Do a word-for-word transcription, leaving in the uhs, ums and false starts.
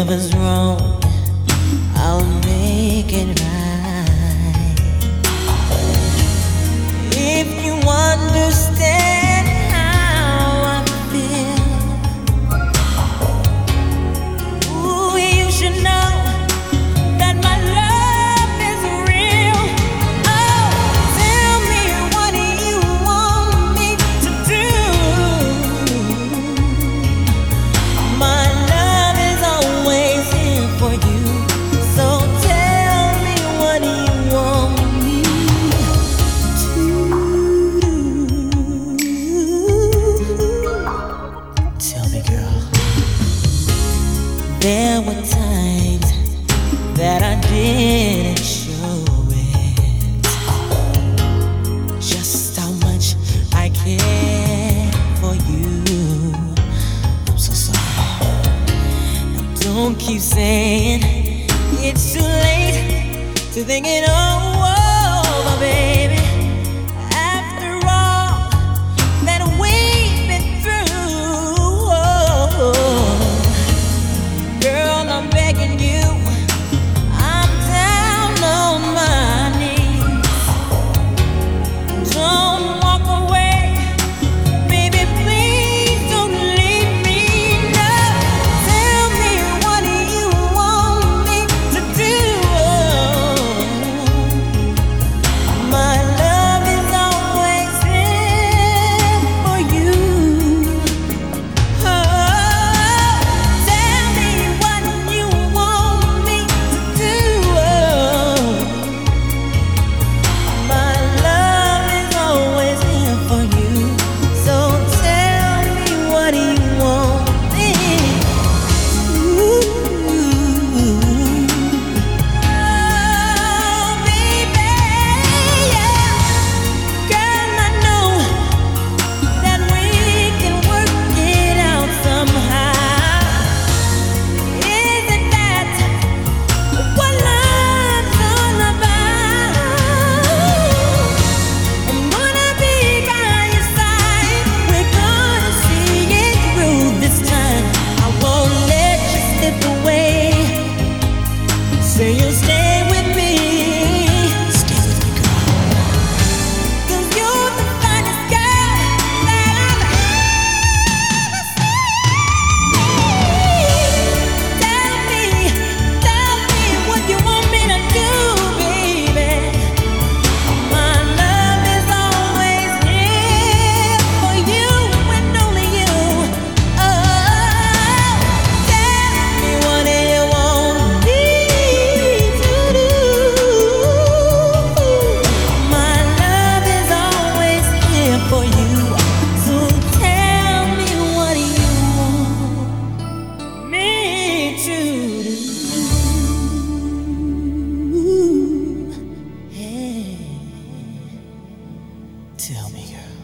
whatever's wrong, I'll make it right. If you understand how I feel, ooh, you should know that my love is real. Oh, tell me, what do you want me to do? My love is always here for you. So tell me, what do you want me to do? Tell me, girl. There were times that I didn't show it, just how much I care for you. I'm so sorry. Now don't keep saying it's too late to think it over, baby. After all that we've been through, girl, I'm begging you. I'm down on my knees. Don't walk away, baby, please don't leave me. No, tell me, what do you want me to do? My love is always here for you. Oh, tell me, what you want me to do. My love is always here for you. So tell me, what do you want me to do? Oh, baby, yeah. Girl, I know that we can work it out somehow. Isn't that what love's all about? I'm gonna be by your side. We're gonna see it through this time. I won't let you slip away. Say you'll stay with me. Stay with me, girl. 'Cause you're the finest girl that I've ever seen. Tell me, tell me what you want me to do, baby. My love is always here for you and only you. Oh, tell me, what do you want me to do? My love is always here for you. So tell me, what do you want me to do? Hey, tell me, girl.